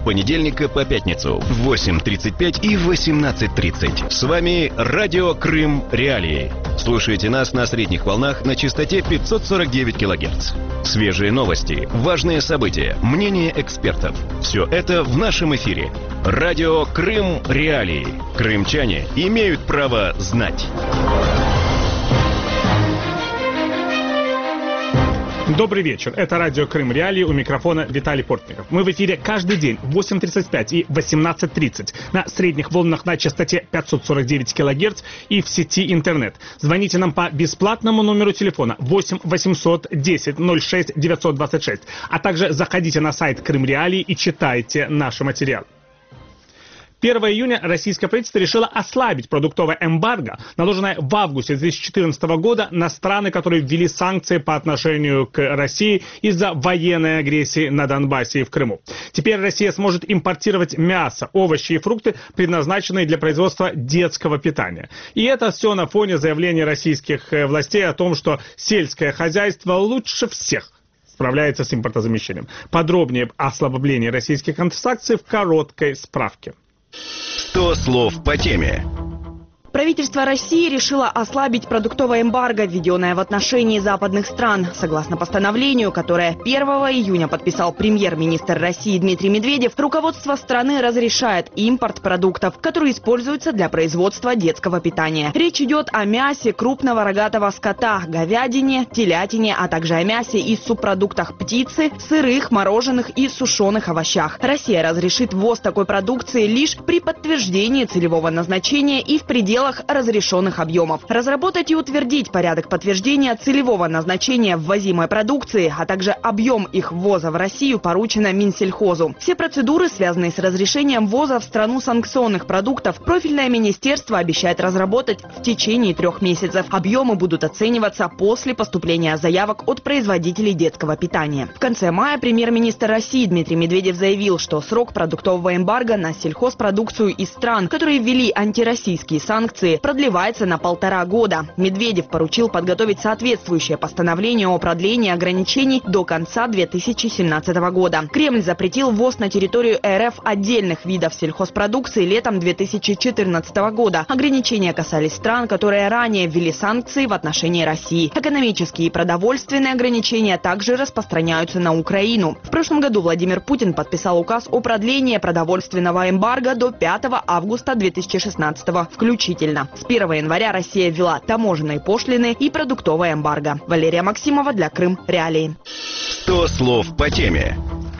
с понедельника по пятницу в 8:35 и 18:30. С вами Радио Крым Реалии. Слушайте нас на средних волнах на частоте 549 кГц. Свежие новости, важные события, мнения экспертов. Все это в нашем эфире. Радио Крым Реалии. Крымчане имеют право знать. Добрый вечер. Это радио Крым Реалии, у микрофона Виталий Портников. Мы в эфире каждый день в 8:35 и 18:30 на средних волнах на частоте 549 кГц и в сети интернет. Звоните нам по бесплатному номеру телефона 8 800 10 06 926, а также заходите на сайт Крым Реалии и читайте наши материалы. 1 июня российское правительство решило ослабить продуктовое эмбарго, наложенное в августе 2014 года на страны, которые ввели санкции по отношению к России из-за военной агрессии на Донбассе и в Крыму. Теперь Россия сможет импортировать мясо, овощи и фрукты, предназначенные для производства детского питания. И это все на фоне заявления российских властей о том, что сельское хозяйство лучше всех справляется с импортозамещением. Подробнее о ослаблении российских санкций в короткой справке. 100 слов по теме. Правительство России решило ослабить продуктовое эмбарго, введенное в отношении западных стран. Согласно постановлению, которое 1 июня подписал премьер-министр России Дмитрий Медведев, руководство страны разрешает импорт продуктов, которые используются для производства детского питания. Речь идет о мясе крупного рогатого скота, говядине, телятине, а также о мясе и субпродуктах птицы, сырых, мороженых и сушеных овощах. Россия разрешит ввоз такой продукции лишь при подтверждении целевого назначения и в пределах разрешенных объемов. Разработать и утвердить порядок подтверждения целевого назначения ввозимой продукции, а также объем их ввоза в Россию поручено Минсельхозу. Все процедуры, связанные с разрешением ввоза в страну санкционных продуктов, профильное министерство обещает разработать в течение 3 месяцев. Объемы будут оцениваться после поступления заявок от производителей детского питания. В конце мая премьер-министр России Дмитрий Медведев заявил, что срок продуктового эмбарго на сельхозпродукцию из стран, которые ввели антироссийские санкции, продлевается на 1,5 года. Медведев поручил подготовить соответствующее постановление о продлении ограничений до конца 2017 года. Кремль запретил ввоз на территорию РФ отдельных видов сельхозпродукции летом 2014 года. Ограничения касались стран, которые ранее ввели санкции в отношении России. Экономические и продовольственные ограничения также распространяются на Украину. В прошлом году Владимир Путин подписал указ о продлении продовольственного эмбарго до 5 августа 2016 включительно. С 1 января Россия ввела таможенные пошлины и продуктовое эмбарго. Валерия Максимова для Крым Реалии. 100 слов по теме.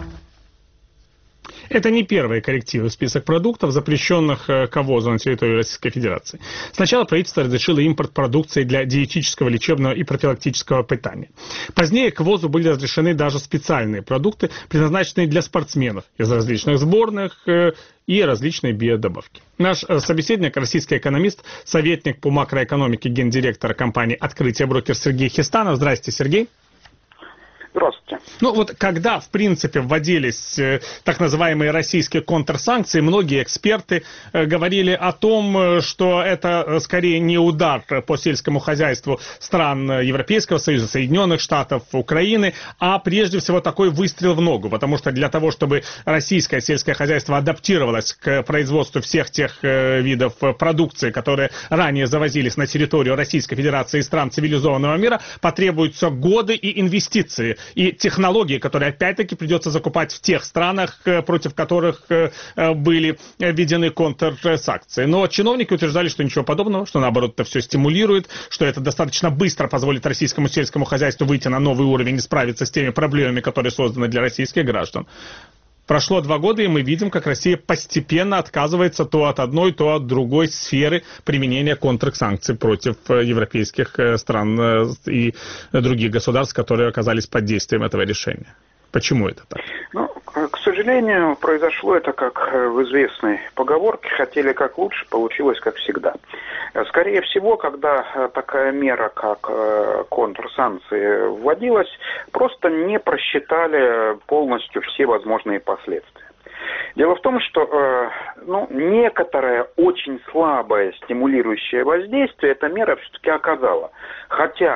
Это не первые коррективы в список продуктов, запрещенных к ввозу на территорию Российской Федерации. Сначала правительство разрешило импорт продукции для диетического, лечебного и профилактического питания. Позднее к ввозу были разрешены даже специальные продукты, предназначенные для спортсменов из различных сборных и различные биодобавки. Наш собеседник, российский экономист, советник по макроэкономике гендиректора компании «Открытие брокер» Сергей Хистанов. Здравствуйте, Сергей. Здравствуйте. Ну вот когда, в принципе, вводились так называемые российские контрсанкции, многие эксперты говорили о том, что это скорее не удар по сельскому хозяйству стран Европейского Союза, Соединенных Штатов, Украины, а прежде всего такой выстрел в ногу, потому что для того, чтобы российское сельское хозяйство адаптировалось к производству всех тех видов продукции, которые ранее завозились на территорию Российской Федерации и стран цивилизованного мира, потребуются годы и инвестиции. И технологии, которые опять-таки придется закупать в тех странах, против которых были введены контрсанкции. Но чиновники утверждали, что ничего подобного, что наоборот это все стимулирует, что это достаточно быстро позволит российскому сельскому хозяйству выйти на новый уровень и справиться с теми проблемами, которые созданы для российских граждан. Прошло 2 года, и мы видим, как Россия постепенно отказывается то от одной, то от другой сферы применения контрсанкций против европейских стран и других государств, которые оказались под действием этого решения. Почему это так? Ну, к сожалению, произошло это, как в известной поговорке, хотели как лучше, получилось как всегда. Скорее всего, когда такая мера, как контрсанкции, вводилась, просто не просчитали полностью все возможные последствия. Дело в том, что некоторое очень слабое стимулирующее воздействие эта мера все-таки оказала. Хотя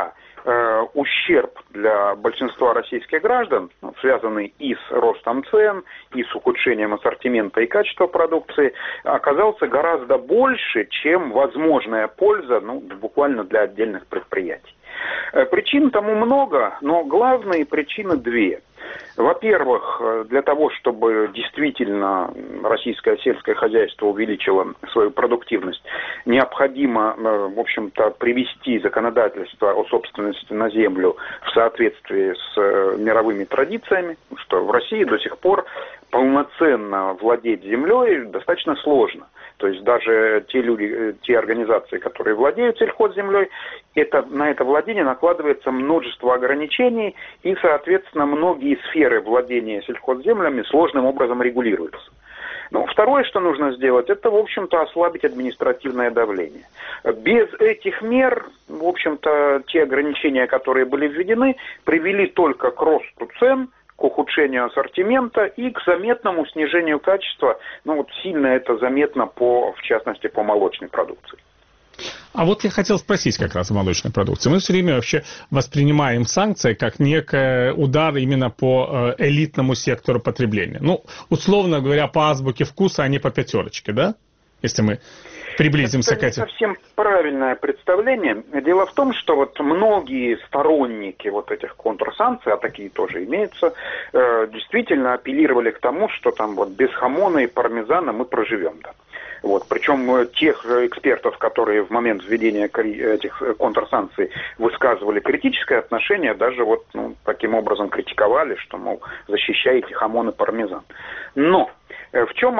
ущерб для большинства российских граждан, связанный и с ростом цен, и с ухудшением ассортимента и качества продукции, оказался гораздо больше, чем возможная польза, буквально для отдельных предприятий. Причин тому много, но главные причины две. Во-первых, для того, чтобы действительно российское сельское хозяйство увеличило свою продуктивность, необходимо, в общем-то, привести законодательство о собственности на землю в соответствии с мировыми традициями, что в России до сих пор полноценно владеть землей достаточно сложно. То есть даже те люди, те организации, которые владеют сельхозземлей, на это владение накладывается множество ограничений, и, соответственно, многие сферы владения сельхозземлями сложным образом регулируются. Второе, что нужно сделать, это, в общем-то, ослабить административное давление. Без этих мер, в общем-то, те ограничения, которые были введены, привели только к росту цен, к ухудшению ассортимента и к заметному снижению качества. Сильно это заметно, в частности, по молочной продукции. А вот я хотел спросить как раз о молочной продукции. Мы все время вообще воспринимаем санкции как некий удар именно по элитному сектору потребления. Условно говоря, по азбуке вкуса, а не по пятерочке, да? Если мы приблизимся к этим. Это не совсем правильное представление. Дело в том, что многие сторонники этих контрсанкций, а такие тоже имеются, действительно апеллировали к тому, что там без хамона и пармезана мы проживем. Да. Причем тех экспертов, которые в момент введения этих контрсанкций высказывали критическое отношение, даже таким образом критиковали, что, защищаете хамон и пармезан. Но в чем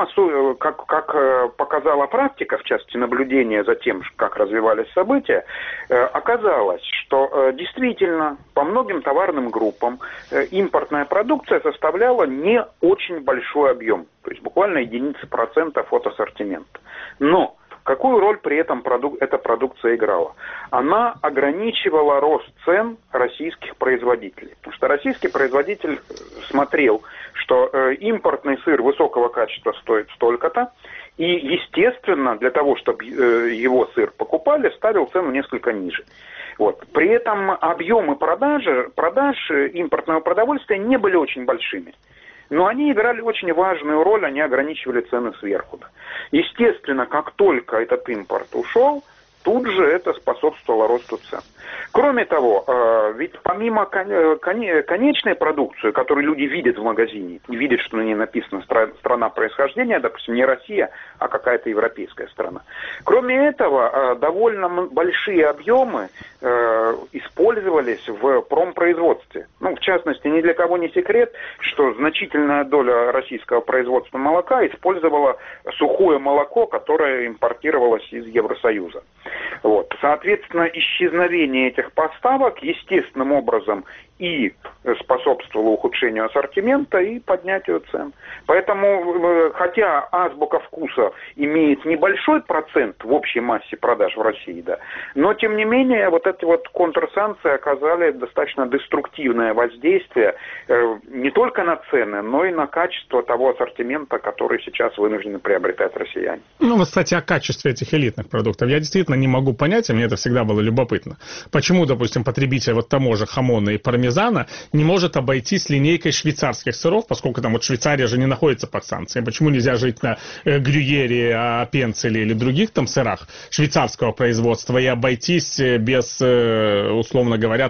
как показала практика, в частности наблюдения за тем, как развивались события, оказалось, что действительно по многим товарным группам импортная продукция составляла не очень большой объем, то есть буквально единицы процентов от ассортимента. Но какую роль при этом эта продукция играла? Она ограничивала рост цен российских производителей. Потому что российский производитель смотрел, что импортный сыр высокого качества стоит столько-то, и, естественно, для того, чтобы его сыр покупали, ставил цену несколько ниже. При этом объемы продаж импортного продовольствия не были очень большими. Но они играли очень важную роль, они ограничивали цены сверху. Естественно, как только этот импорт ушел, тут же это способствовало росту цен. Кроме того, ведь помимо конечной продукции, которую люди видят в магазине, и видят, что на ней написано страна происхождения, допустим, не Россия, а какая-то европейская страна. Кроме этого, довольно большие объемы использовались в промпроизводстве. В частности, ни для кого не секрет, что значительная доля российского производства молока использовала сухое молоко, которое импортировалось из Евросоюза. Соответственно, исчезновение этих поставок естественным образом и способствовало ухудшению ассортимента и поднятию цен. Поэтому, хотя азбука вкуса имеет небольшой процент в общей массе продаж в России, да, но тем не менее эти контрсанкции оказали достаточно деструктивное воздействие не только на цены, но и на качество того ассортимента, который сейчас вынуждены приобретать россияне. Кстати, о качестве этих элитных продуктов я действительно не могу понять, и мне это всегда было любопытно. Почему, допустим, потребитель того же хамона и пармезана не может обойтись линейкой швейцарских сыров, поскольку Швейцария же не находится под санкциями. Почему нельзя жить на грюйере, апенцеле или других сырах швейцарского производства и обойтись без, условно говоря,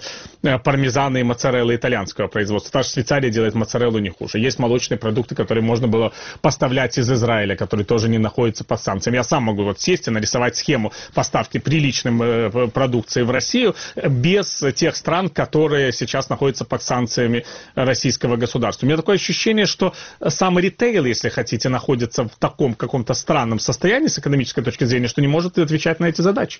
пармезана и моцареллы итальянского производства? Та же Швейцария делает моцареллу не хуже. Есть молочные продукты, которые можно было поставлять из Израиля, которые тоже не находятся под санкциями. Я сам могу сесть и нарисовать схему поставки приличной продукции в Россию без тех стран, которые сейчас находятся под санкциями российского государства. У меня такое ощущение, что сам ритейл, если хотите, находится в таком каком-то странном состоянии с экономической точки зрения, что не может отвечать на эти задачи.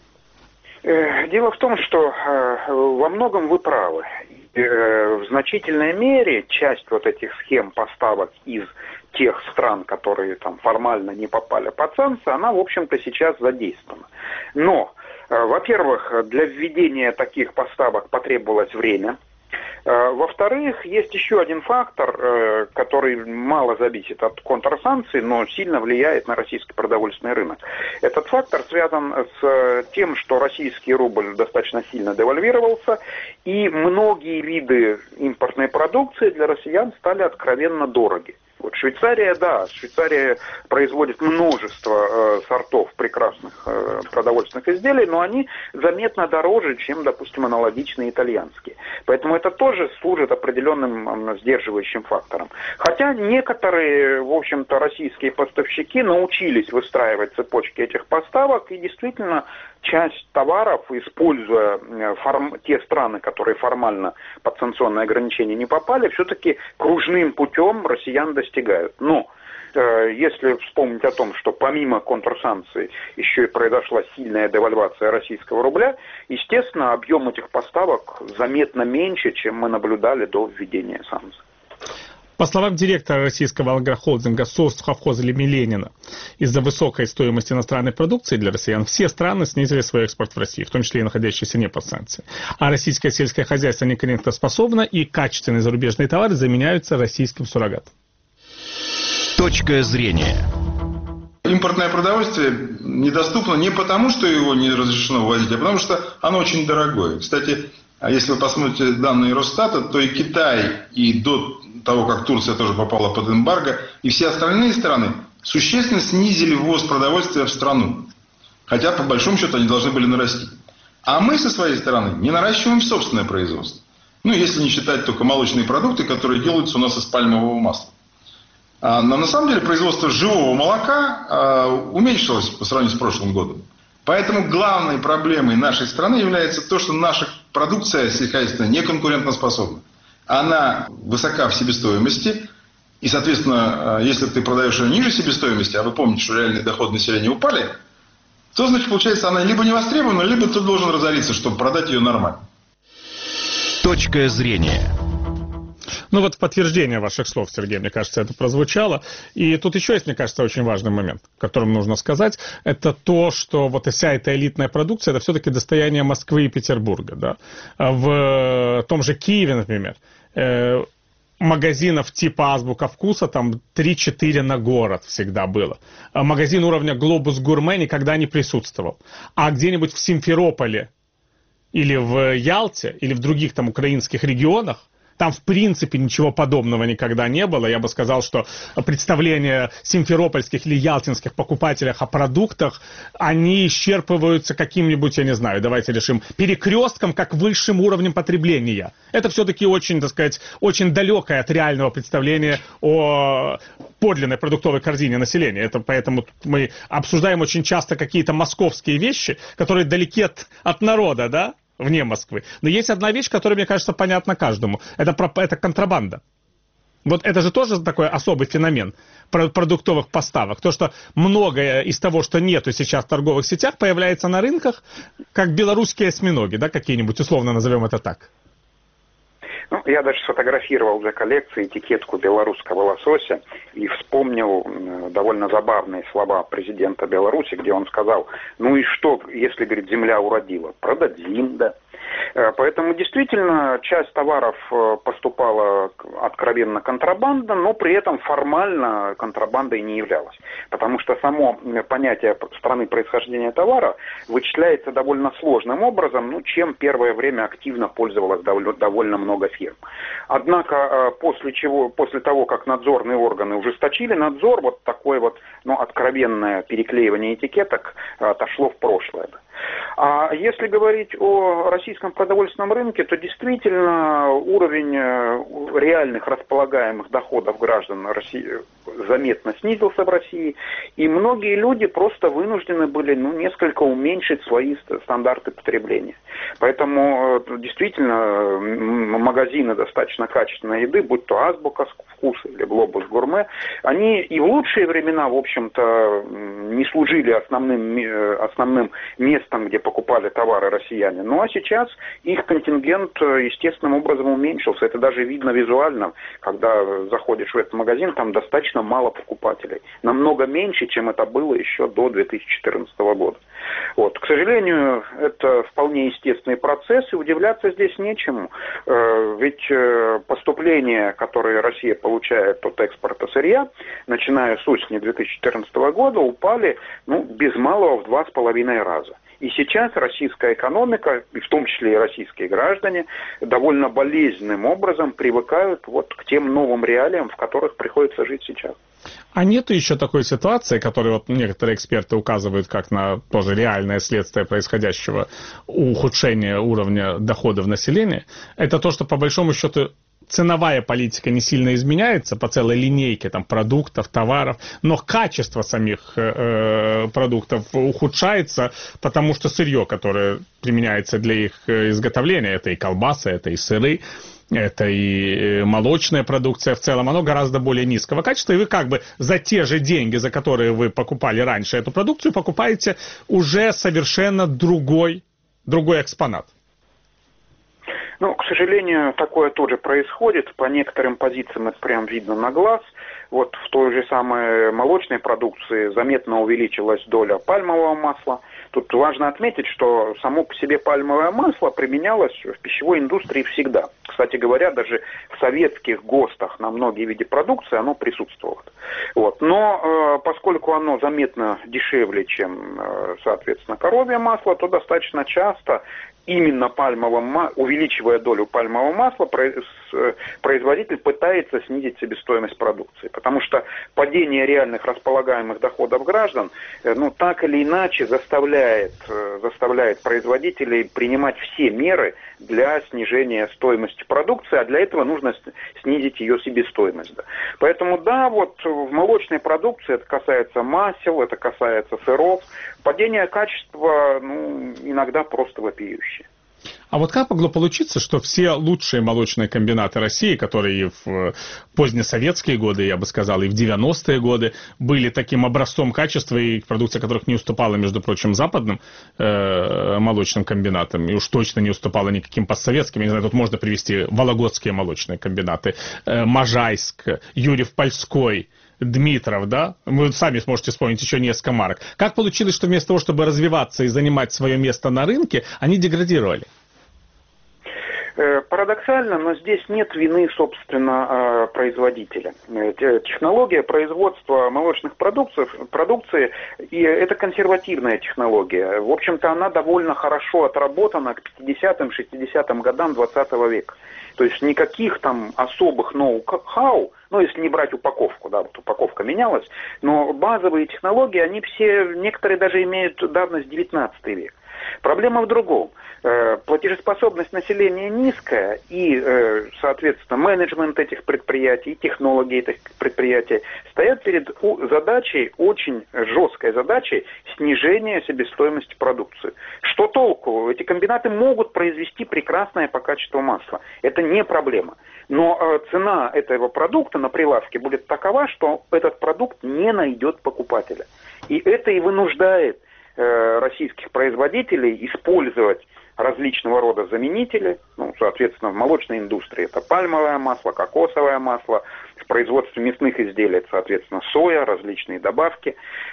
Дело в том, что во многом вы правы. В значительной мере часть этих схем поставок из тех стран, которые формально не попали под санкции, она, в общем-то, сейчас задействована. Но, во-первых, для введения таких поставок потребовалось время. Во-вторых, есть еще один фактор, который мало зависит от контрсанкций, но сильно влияет на российский продовольственный рынок. Этот фактор связан с тем, что российский рубль достаточно сильно девальвировался, и многие виды импортной продукции для россиян стали откровенно дороги. Вот Швейцария производит множество сортов прекрасных продовольственных изделий, но они заметно дороже, чем, допустим, аналогичные итальянские. Поэтому это тоже служит определенным сдерживающим фактором. Хотя некоторые, в общем-то, российские поставщики научились выстраивать цепочки этих поставок, и действительно часть товаров, используя те страны, которые формально под санкционные ограничения не попали, все-таки кружным путем россиян достигают. Но если вспомнить о том, что помимо контрсанкций еще и произошла сильная девальвация российского рубля, естественно, объем этих поставок заметно меньше, чем мы наблюдали до введения санкций. По словам директора российского агрохолдинга совхоза имени Ленина, из-за высокой стоимости иностранной продукции для россиян все страны снизили свой экспорт в Россию, в том числе и находящиеся не под санкциями. А российское сельское хозяйство неконкурентоспособно, и качественные зарубежные товары заменяются российским суррогатом. Точка зрения. Импортное продовольствие недоступно не потому, что его не разрешено ввозить, а потому что оно очень дорогое. Кстати, если вы посмотрите данные Росстата, то и Китай, и до того, как Турция тоже попала под эмбарго, и все остальные страны существенно снизили ввоз продовольствия в страну. Хотя, по большому счету, они должны были нарастить. А мы, со своей стороны, не наращиваем собственное производство. Ну, если не считать только молочные продукты, которые делаются у нас из пальмового масла. Но на самом деле производство живого молока уменьшилось по сравнению с прошлым годом. Поэтому главной проблемой нашей страны является то, что наша продукция сельскохозяйственная не конкурентоспособна. Она высока в себестоимости, и, соответственно, если ты продаешь ее ниже себестоимости, а вы помните, что реальные доходы населения упали, то, значит, получается, она либо не востребована, либо ты должен разориться, чтобы продать ее нормально. Точка зрения. Ну вот в подтверждение ваших слов, Сергей, мне кажется, это прозвучало. И тут еще есть, мне кажется, очень важный момент, о котором нужно сказать. Это то, что вот вся эта элитная продукция, это все-таки достояние Москвы и Петербурга. Да? В том же Киеве, например, магазинов типа «Азбука вкуса» там 3-4 на город всегда было. Магазин уровня «Глобус Гурме» никогда не присутствовал. А где-нибудь в Симферополе или в Ялте, или в других там украинских регионах, там, в принципе, ничего подобного никогда не было. Я бы сказал, что представления симферопольских или ялтинских покупателях о продуктах, они исчерпываются каким-нибудь, я не знаю, давайте решим, перекрестком, как высшим уровнем потребления. Это все-таки очень, так сказать, очень далекое от реального представления о подлинной продуктовой корзине населения. Это поэтому мы обсуждаем очень часто какие-то московские вещи, которые далеки от народа, да? Вне Москвы. Но есть одна вещь, которая, мне кажется, понятна каждому. Это контрабанда. Вот это же тоже такой особый феномен продуктовых поставок. То, что многое из того, что нету сейчас в торговых сетях, появляется на рынках, как белорусские осьминоги, да, какие-нибудь, условно назовем это так. Ну, я даже сфотографировал для коллекции этикетку белорусского лосося и вспомнил довольно забавные слова президента Беларуси, где он сказал: ну и что, если, говорит, земля уродила? Продадим, да. Поэтому действительно часть товаров поступала откровенно контрабанда, но при этом формально контрабандой не являлась. Потому что само понятие страны происхождения товара вычисляется довольно сложным образом, ну, чем первое время активно пользовалось довольно много фирм. Однако после того, как надзорные органы ужесточили надзор, вот такое вот, ну, откровенное переклеивание этикеток отошло в прошлое. А если говорить о российском продовольственном рынке, то действительно уровень реальных располагаемых доходов граждан России заметно снизился в России, и многие люди просто вынуждены были, ну, несколько уменьшить свои стандарты потребления. Поэтому действительно магазины достаточно качественной еды, будь то «Азбука вкуса» или «Глобус Гурме», они и в лучшие времена, в общем-то, не служили основным местом, где покупали товары россияне. Ну а сейчас сейчас их контингент естественным образом уменьшился. Это даже видно визуально, когда заходишь в этот магазин, там достаточно мало покупателей. Намного меньше, чем это было еще до 2014 года. Вот. К сожалению, это вполне естественный процесс, и удивляться здесь нечему. Ведь поступления, которые Россия получает от экспорта сырья, начиная с осени 2014 года, упали без малого в 2,5 раза. И сейчас российская экономика, и в том числе и российские граждане, довольно болезненным образом привыкают вот к тем новым реалиям, в которых приходится жить сейчас. А нет еще такой ситуации, которую вот некоторые эксперты указывают как на тоже реальное следствие происходящего ухудшения уровня доходов населения? Это то, что по большому счету ценовая политика не сильно изменяется по целой линейке там, продуктов, товаров, но качество самих продуктов ухудшается, потому что сырье, которое применяется для их изготовления, это и колбасы, это и сыры, это и молочная продукция в целом, оно гораздо более низкого качества, и вы как бы за те же деньги, за которые вы покупали раньше эту продукцию, покупаете уже совершенно другой экспонат. К сожалению, такое тоже происходит. По некоторым позициям это прям видно на глаз. Вот в той же самой молочной продукции заметно увеличилась доля пальмового масла. Тут важно отметить, что само по себе пальмовое масло применялось в пищевой индустрии всегда. Кстати говоря, даже в советских ГОСТах на многие виды продукции оно присутствовало. Вот. Но поскольку оно заметно дешевле, чем, соответственно, коровье масло, то достаточно часто именно увеличивая долю пальмового масла, производитель пытается снизить себестоимость продукции. Потому что падение реальных располагаемых доходов граждан, так или иначе заставляет производителей принимать все меры для снижения стоимости продукции, а для этого нужно снизить ее себестоимость. Да. Поэтому в молочной продукции, это касается масел, это касается сыров, падение качества иногда просто вопиющее. А вот как могло получиться, что все лучшие молочные комбинаты России, которые в позднесоветские годы, я бы сказал, и в 90-е годы были таким образцом качества, и продукция которых не уступала, между прочим, западным молочным комбинатам, и уж точно не уступала никаким постсоветским. Я не знаю, тут можно привести вологодские молочные комбинаты, Можайск, Юрьев-Польской, Дмитров, да? Вы сами сможете вспомнить еще несколько марок. Как получилось, что вместо того, чтобы развиваться и занимать свое место на рынке, они деградировали? Парадоксально, но здесь нет вины, собственно, производителя. Технология производства молочных продукции, и это консервативная технология. В общем-то, она довольно хорошо отработана к 50-м, 60-м годам 20 века. То есть никаких там особых ноу-хау, если не брать упаковку, упаковка менялась, но базовые технологии, они все, некоторые даже имеют давность 19 век. Проблема в другом. Платежеспособность населения низкая, и, соответственно, менеджмент этих предприятий, технологии этих предприятий стоят перед задачей, очень жесткой задачей снижения себестоимости продукции. Что толку? Эти комбинаты могут произвести прекрасное по качеству масло. Это не проблема. Но цена этого продукта на прилавке будет такова, что этот продукт не найдет покупателя. И это и вынуждает российских производителей использовать различного рода заменители, соответственно, в молочной индустрии это пальмовое масло, кокосовое масло, в производстве мясных изделий это, соответственно, соя, различные добавки,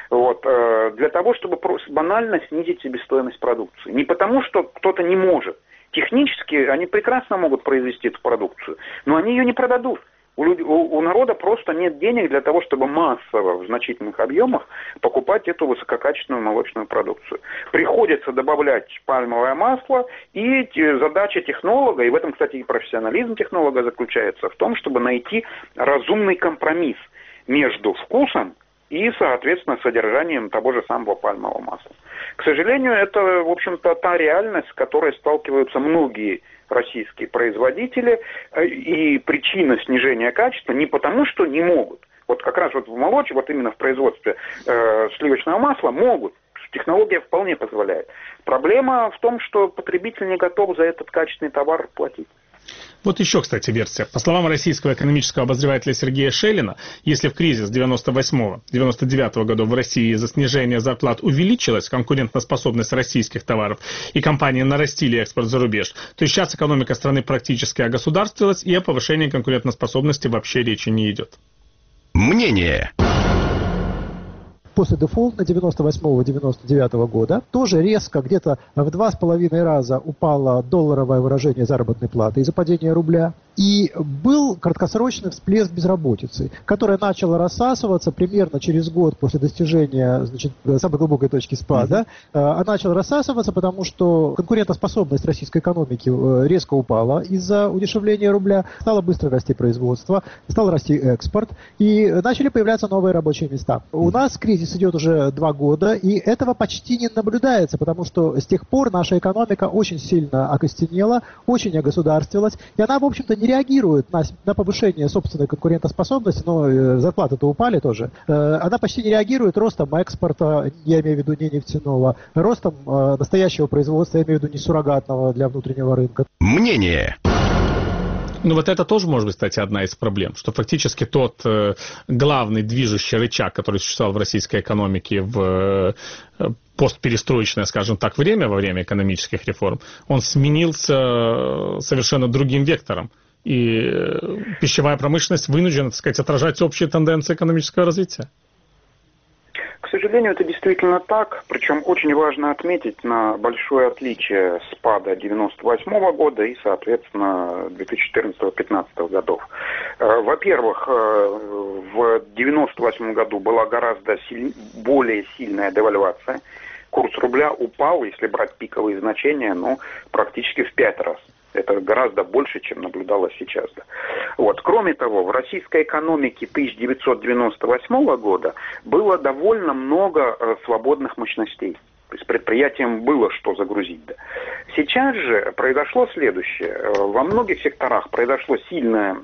для того, чтобы банально снизить себестоимость продукции. Не потому, что кто-то не может. Технически они прекрасно могут произвести эту продукцию, но они ее не продадут. У народа просто нет денег для того, чтобы массово в значительных объемах покупать эту высококачественную молочную продукцию. Приходится добавлять пальмовое масло, и задача технолога, и в этом, кстати, и профессионализм технолога заключается в том, чтобы найти разумный компромисс между вкусом и, соответственно, содержанием того же самого пальмового масла. К сожалению, это, в общем-то, та реальность, с которой сталкиваются многие российские производители, и причина снижения качества не потому, что не могут. Как раз в молочке, именно в производстве сливочного масла могут. Технология вполне позволяет. Проблема в том, что потребитель не готов за этот качественный товар платить. Вот еще, кстати, версия. По словам российского экономического обозревателя Сергея Шелина, если в кризис 98-99 годов в России из-за снижения зарплат увеличилась конкурентоспособность российских товаров и компании нарастили экспорт за рубеж, то сейчас экономика страны практически огосударствовалась и о повышении конкурентоспособности вообще речи не идет. Мнение. После дефолта 98-99 года тоже резко, где-то в 2,5 раза упало долларовое выражение заработной платы из-за падения рубля. И был краткосрочный всплеск безработицы, которая начала рассасываться примерно через год после достижения, значит, самой глубокой точки спада. Она начала рассасываться, потому что конкурентоспособность российской экономики резко упала из-за удешевления рубля, стало быстро расти производство, стал расти экспорт, и начали появляться новые рабочие места. У нас кризис идет уже 2 года, и этого почти не наблюдается, потому что с тех пор наша экономика очень сильно окостенела, очень огосударствовалась, и она, в общем-то, не реагирует на повышение собственной конкурентоспособности, но зарплаты-то упали тоже. Она почти не реагирует ростом экспорта, я имею в виду не нефтяного, ростом настоящего производства, я имею в виду не суррогатного для внутреннего рынка. Мнение. Ну вот это тоже может быть, кстати, одна из проблем, что фактически тот главный движущий рычаг, который существовал в российской экономике в постперестроечное, скажем так, время, во время экономических реформ, он сменился совершенно другим вектором. И пищевая промышленность вынуждена, так сказать, отражать общие тенденции экономического развития. К сожалению, это действительно так, причем очень важно отметить на большое отличие спада 98 года и, соответственно, 2014-2015 годов. Во-первых, в 98 году была гораздо более сильная девальвация. Курс рубля упал, если брать пиковые значения, практически в 5 раз. Это гораздо больше, чем наблюдалось сейчас. Да. Вот. Кроме того, в российской экономике 1998 года было довольно много свободных мощностей. То есть предприятиям было что загрузить. Да. Сейчас же произошло следующее. Во многих секторах произошло сильное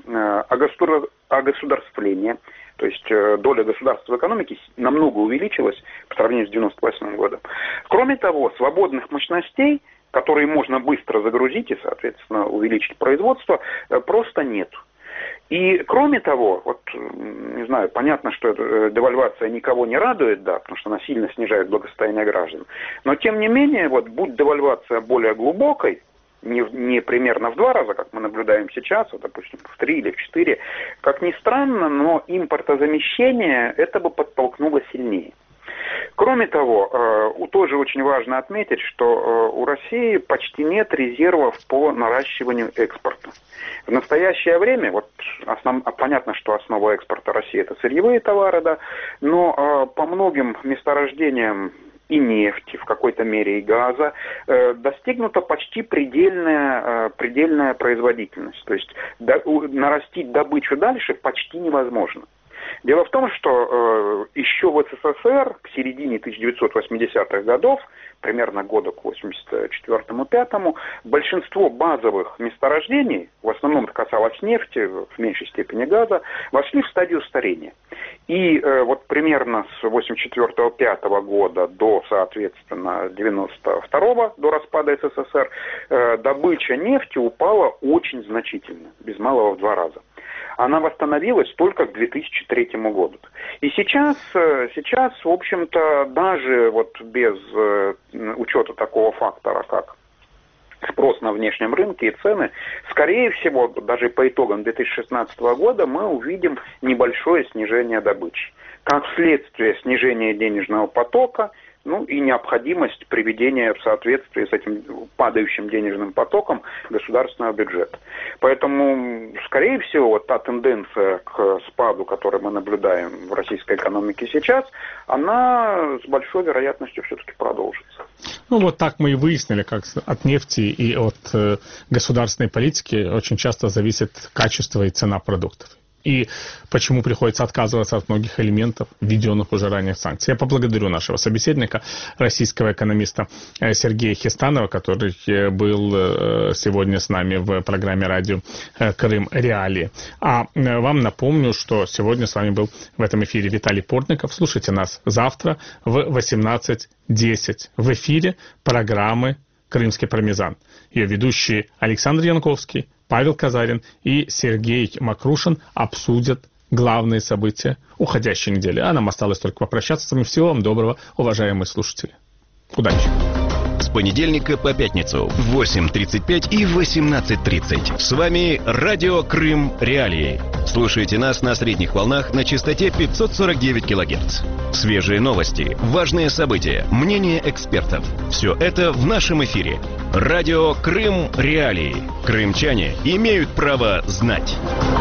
огосударствление. То есть доля государства в экономике намного увеличилась по сравнению с 1998 годом. Кроме того, свободных мощностей, которые можно быстро загрузить и, соответственно, увеличить производство, просто нет. И, кроме того, не знаю, понятно, что девальвация никого не радует, да, потому что она сильно снижает благосостояние граждан, но, тем не менее, будь девальвация более глубокой, не примерно в 2 раза, как мы наблюдаем сейчас, допустим, в 3 или в 4, как ни странно, но импортозамещение это бы подтолкнуло сильнее. Кроме того, тоже очень важно отметить, что у России почти нет резервов по наращиванию экспорта. В настоящее время, понятно, что основа экспорта России это сырьевые товары, да, но по многим месторождениям и нефти, в какой-то мере и газа, достигнута почти предельная производительность. То есть нарастить добычу дальше почти невозможно. Дело в том, что еще в СССР к середине 1980-х годов, примерно года к 1984-1985, большинство базовых месторождений, в основном это касалось нефти, в меньшей степени газа, вошли в стадию старения. И примерно с 1984-1985 года до, соответственно, 1992 до распада СССР, добыча нефти упала очень значительно, без малого в 2 раза. Она восстановилась только к 2003 году. И сейчас, в общем-то, даже без учета такого фактора, как спрос на внешнем рынке и цены, скорее всего, даже по итогам 2016 года мы увидим небольшое снижение добычи. Как следствие снижения денежного потока, и необходимость приведения в соответствии с этим падающим денежным потоком государственного бюджета. Поэтому, скорее всего, та тенденция к спаду, которую мы наблюдаем в российской экономике сейчас, она с большой вероятностью все-таки продолжится. Так мы и выяснили, как от нефти и от государственной политики очень часто зависит качество и цена продуктов. И почему приходится отказываться от многих элементов, введенных уже ранее санкций. Я поблагодарю нашего собеседника, российского экономиста Сергея Хистанова, который был сегодня с нами в программе радио «Крым. Реалии». А вам напомню, что сегодня с вами был в этом эфире Виталий Портников. Слушайте нас завтра в 18:10 в эфире программы «Крымский пармезан». Ее ведущие Александр Янковский, Павел Казарин и Сергей Макрушин обсудят главные события уходящей недели. А нам осталось только попрощаться с вами. Всего вам доброго, уважаемые слушатели. Удачи! С понедельника по пятницу в 8:35 и 18:30. С вами Радио Крым Реалии. Слушайте нас на средних волнах на частоте 549 кГц. Свежие новости, важные события, мнения экспертов. Все это в нашем эфире. Радио Крым Реалии. Крымчане имеют право знать.